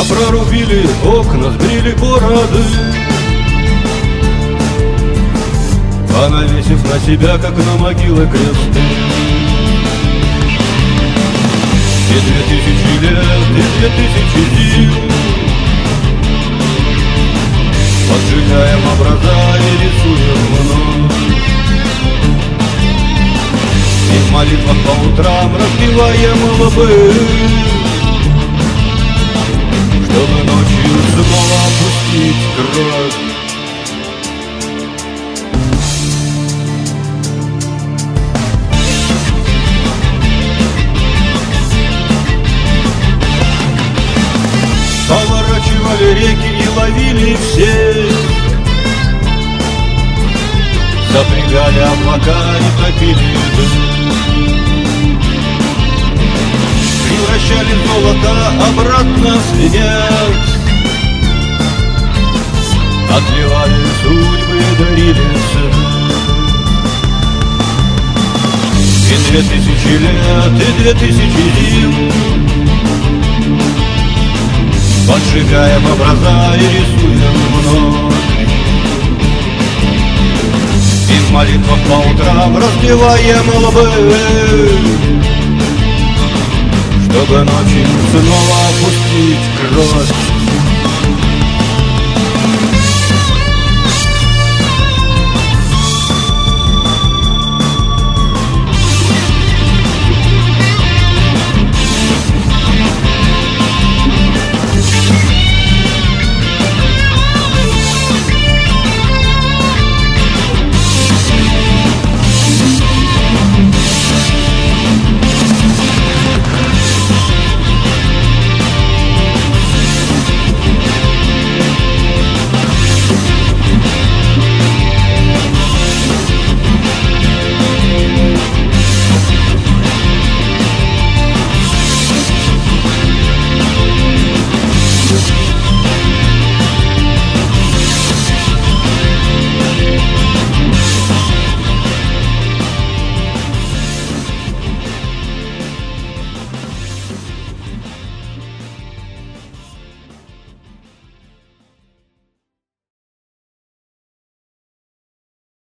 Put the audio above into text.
Да прорубили окна, сбрили бороды, а навесив на себя, как на могилы, кресты. И 2000 лет, и 2000 зим поджигаем образа и рисуем вновь. И в молитвах по утрам разбиваем лбы, чтобы ночью снова опустить кровь. Поворачивали реки и ловили все, запрягали облака и топили дым, превращали золото обратно в свинец, отливали судьбы и дарили сны. И 2000 лет, и 2000 зим поджигаем образа и рисуем вновь. И в молитвах по утрам разбиваем лбы, чтобы ночью снова опустить кровь.